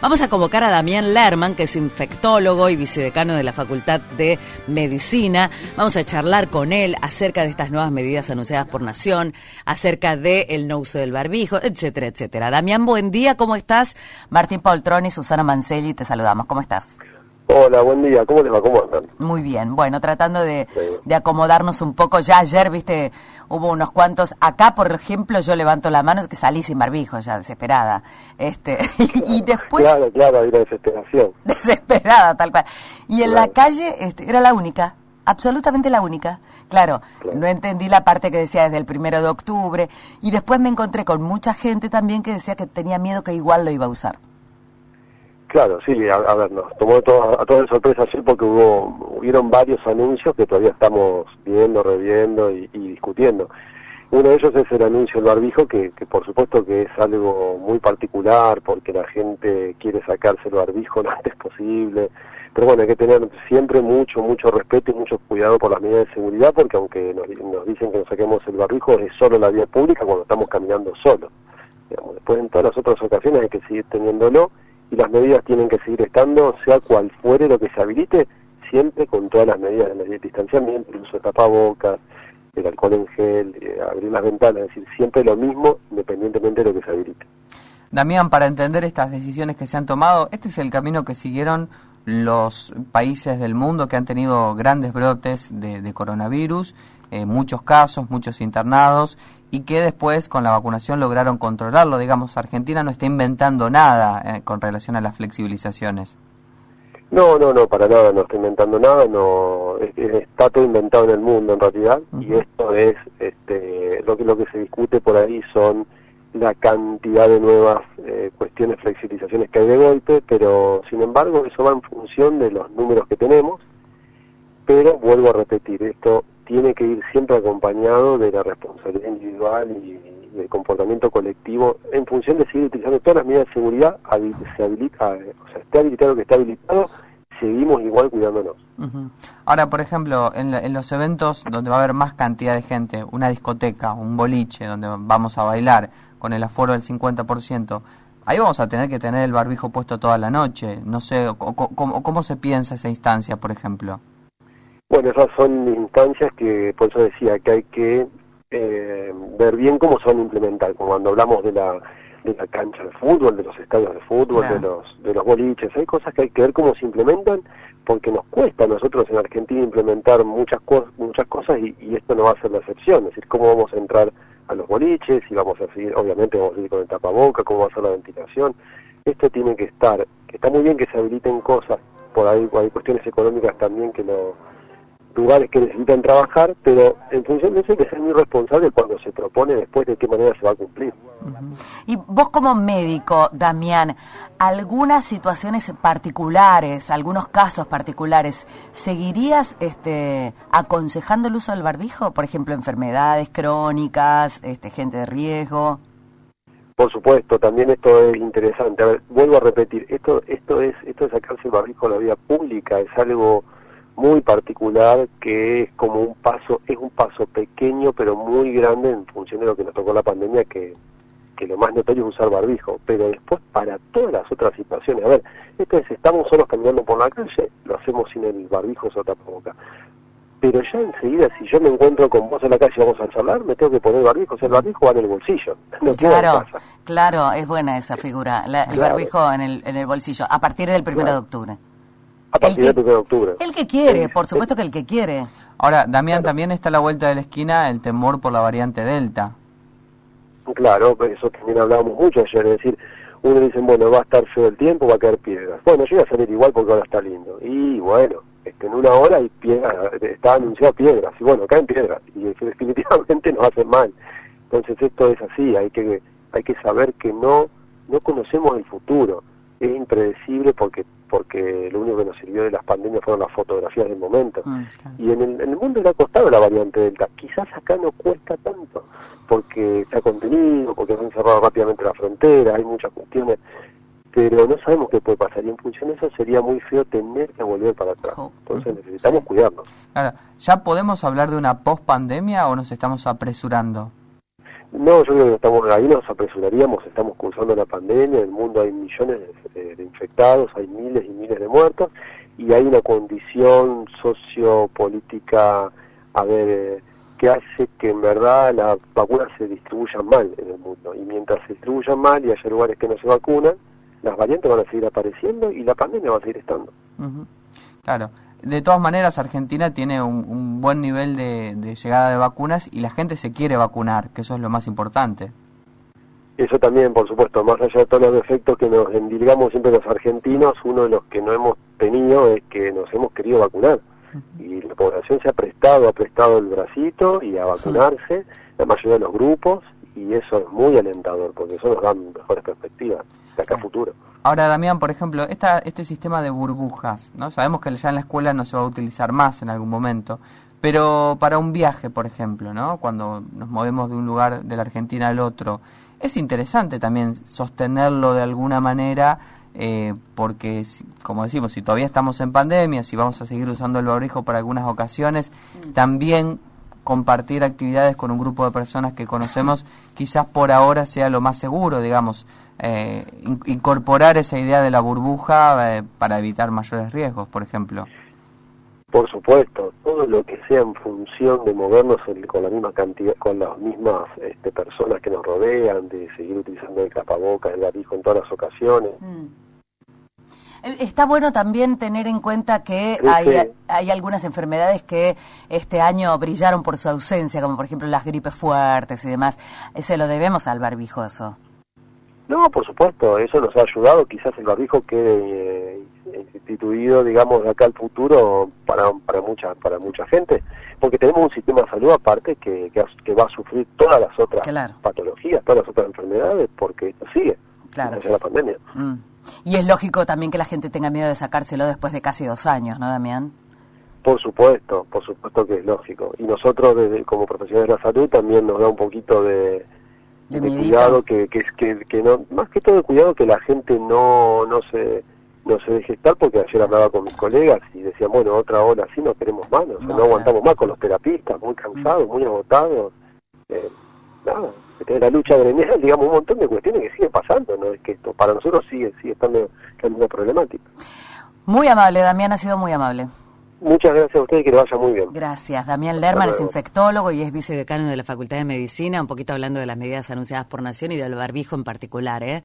Vamos a convocar a Damián Lerman, que es infectólogo y vicedecano de la Facultad de Medicina. Vamos a charlar con él acerca de estas nuevas medidas anunciadas por Nación, acerca del no uso del barbijo, etcétera, etcétera. Damián, buen día, ¿cómo estás? Martín Poltrón y Susana Mancelli, te saludamos. ¿Cómo estás? Hola, buen día. ¿Cómo les va? ¿Cómo andan? Muy bien. Bueno, tratando de acomodarnos un poco. Ya ayer, viste, hubo unos cuantos. Acá, por ejemplo, yo levanto la mano, que salí sin barbijo, ya desesperada. Y después... Claro, hay una desesperación. Desesperada, tal cual. Y en la calle era la única, absolutamente la única. Claro, no entendí la parte que decía desde el 1 de octubre. Y después me encontré con mucha gente también que decía que tenía miedo que igual lo iba a usar. Claro, sí, a ver, nos tomó a todos de sorpresa sí, porque hubieron varios anuncios que todavía estamos viendo, reviendo y discutiendo. Uno de ellos es el anuncio del barbijo, que por supuesto que es algo muy particular, porque la gente quiere sacarse el barbijo lo antes posible, pero bueno, hay que tener siempre mucho respeto y mucho cuidado por las medidas de seguridad, porque aunque nos dicen que nos saquemos el barbijo, es solo la vía pública cuando estamos caminando solos. Digamos, después en todas las otras ocasiones hay que seguir teniéndolo, y las medidas tienen que seguir estando, sea cual fuere lo que se habilite, siempre con todas las medidas de distanciamiento, el uso de tapabocas, el alcohol en gel, abrir las ventanas, es decir, siempre lo mismo, independientemente de lo que se habilite. Damián, para entender estas decisiones que se han tomado, este es el camino que siguieron los países del mundo que han tenido grandes brotes de coronavirus, muchos casos, muchos internados, y que después con la vacunación lograron controlarlo. Digamos, Argentina no está inventando nada con relación a las flexibilizaciones. No, para nada, no está inventando nada, está todo inventado en el mundo en realidad, y esto es, lo que se discute por ahí son la cantidad de nuevas cuestiones, flexibilizaciones que hay de golpe, pero sin embargo eso va en función de los números que tenemos, pero vuelvo a repetir, esto tiene que ir siempre acompañado de la responsabilidad individual y del comportamiento colectivo en función de seguir utilizando todas las medidas de seguridad, esté habilitado lo que está habilitado, seguimos igual cuidándonos. Ahora, por ejemplo, en los eventos donde va a haber más cantidad de gente, una discoteca, un boliche, donde vamos a bailar con el aforo del 50%, ahí vamos a tener que tener el barbijo puesto toda la noche. No sé, ¿cómo se piensa esa instancia, por ejemplo? Bueno, esas son instancias que, por eso decía, que hay que ver bien cómo son implementadas. Como cuando hablamos de la cancha de fútbol, de los estadios de fútbol, claro, de los boliches, hay cosas que hay que ver cómo se implementan, porque nos cuesta a nosotros en Argentina implementar muchas cosas y esto no va a ser la excepción. Es decir, cómo vamos a entrar a los boliches, y vamos a seguir, obviamente vamos a seguir con el tapaboca, cómo va a ser la ventilación. Esto tiene que estar, que está muy bien que se habiliten cosas, por ahí hay cuestiones económicas también que lugares que necesitan trabajar, pero en función de eso hay que ser muy responsable cuando se propone después de qué manera se va a cumplir. Y vos como médico, Damián, algunas situaciones particulares, algunos casos particulares, ¿seguirías aconsejando el uso del barbijo? Por ejemplo, enfermedades crónicas, gente de riesgo. Por supuesto, también esto es interesante. A ver, vuelvo a repetir, esto de sacarse el barbijo a la vía pública es algo muy particular, que es como un paso pequeño pero muy grande en función de lo que nos tocó la pandemia, que lo más notorio es usar barbijo, pero después para todas las otras situaciones, a ver, estamos solos caminando por la calle, lo hacemos sin el barbijo o tapaboca, pero ya enseguida si yo me encuentro con vos en la calle y vamos a charlar, me tengo que poner barbijo, o sea, el barbijo va en el bolsillo, no claro, es buena esa figura, el barbijo en el bolsillo, a partir del 1 de octubre. A partir del 1 de octubre. El que quiere, por supuesto que el que quiere. Ahora, Damián, también está a la vuelta de la esquina el temor por la variante Delta. Claro, eso también hablábamos mucho ayer, es decir, uno dice, bueno, va a estar feo el tiempo, va a caer piedras. Bueno, yo voy a salir igual porque ahora está lindo. Y bueno, en una hora hay piedras, está anunciado piedras, y bueno, caen piedras, y definitivamente nos hacen mal. Entonces esto es así, hay que saber que no conocemos el futuro, es impredecible porque lo único que nos sirvió de las pandemias fueron las fotografías del momento. Y en el mundo le ha costado la variante Delta. Quizás acá no cuesta tanto, porque se ha contenido, porque se han cerrado rápidamente la frontera, hay muchas cuestiones, pero no sabemos qué puede pasar, y en función de eso sería muy feo tener que volver para atrás. Entonces necesitamos cuidarnos. Ahora, ¿ya podemos hablar de una post-pandemia o nos estamos apresurando? No, yo creo que ahí nos apresuraríamos, estamos cursando la pandemia, en el mundo hay millones de infectados, hay miles y miles de muertos, y hay una condición sociopolítica, que hace que en verdad las vacunas se distribuyan mal en el mundo, y mientras se distribuyan mal y haya lugares que no se vacunan, las variantes van a seguir apareciendo y la pandemia va a seguir estando. Claro. De todas maneras, Argentina tiene un buen nivel de llegada de vacunas y la gente se quiere vacunar, que eso es lo más importante. Eso también, por supuesto, más allá de todos los defectos que nos endilgamos siempre los argentinos, uno de los que no hemos tenido es que nos hemos querido vacunar. Y la población se ha prestado el bracito y a vacunarse, la mayoría de los grupos, y eso es muy alentador, porque eso nos da mejores perspectivas de acá a futuro. Ahora, Damián, por ejemplo, este sistema de burbujas, ¿no? Sabemos que ya en la escuela no se va a utilizar más en algún momento, pero para un viaje, por ejemplo, ¿no? Cuando nos movemos de un lugar de la Argentina al otro, es interesante también sostenerlo de alguna manera, porque, como decimos, si todavía estamos en pandemia, si vamos a seguir usando el barbijo para algunas ocasiones, también compartir actividades con un grupo de personas que conocemos quizás por ahora sea lo más seguro, digamos, incorporar esa idea de la burbuja para evitar mayores riesgos, por ejemplo. Por supuesto, todo lo que sea en función de movernos con la misma cantidad, con las mismas personas que nos rodean, de seguir utilizando el tapabocas, el barbijo en todas las ocasiones. Está bueno también tener en cuenta que hay algunas enfermedades que este año brillaron por su ausencia, como por ejemplo las gripes fuertes y demás. Se lo debemos al barbijo eso. No, por supuesto, eso nos ha ayudado. Quizás el barbijo quede instituido, digamos, de acá al futuro para mucha gente, porque tenemos un sistema de salud aparte que va a sufrir todas las otras patologías, todas las otras enfermedades, porque esto sigue. Desde la pandemia. Y es lógico también que la gente tenga miedo de sacárselo después de casi 2 años, ¿no, Damián? Por supuesto que es lógico. Y nosotros, como profesionales de la salud, también nos da un poquito de cuidado, que no, más que todo de cuidado, que la gente no se deje estar, porque ayer hablaba con mis colegas y decían, bueno, otra ola así no queremos más, no aguantamos más, con los terapistas muy cansados, muy agotados. Nada, la lucha gremial, digamos, un montón de cuestiones que siguen pasando, no es que esto para nosotros sigue estando la misma problemática. Muy amable, Damián, ha sido muy amable. Muchas gracias a ustedes y que le vaya muy bien. Gracias. Damián Lerman es infectólogo y es vicedecano de la Facultad de Medicina, un poquito hablando de las medidas anunciadas por Nación y del barbijo en particular,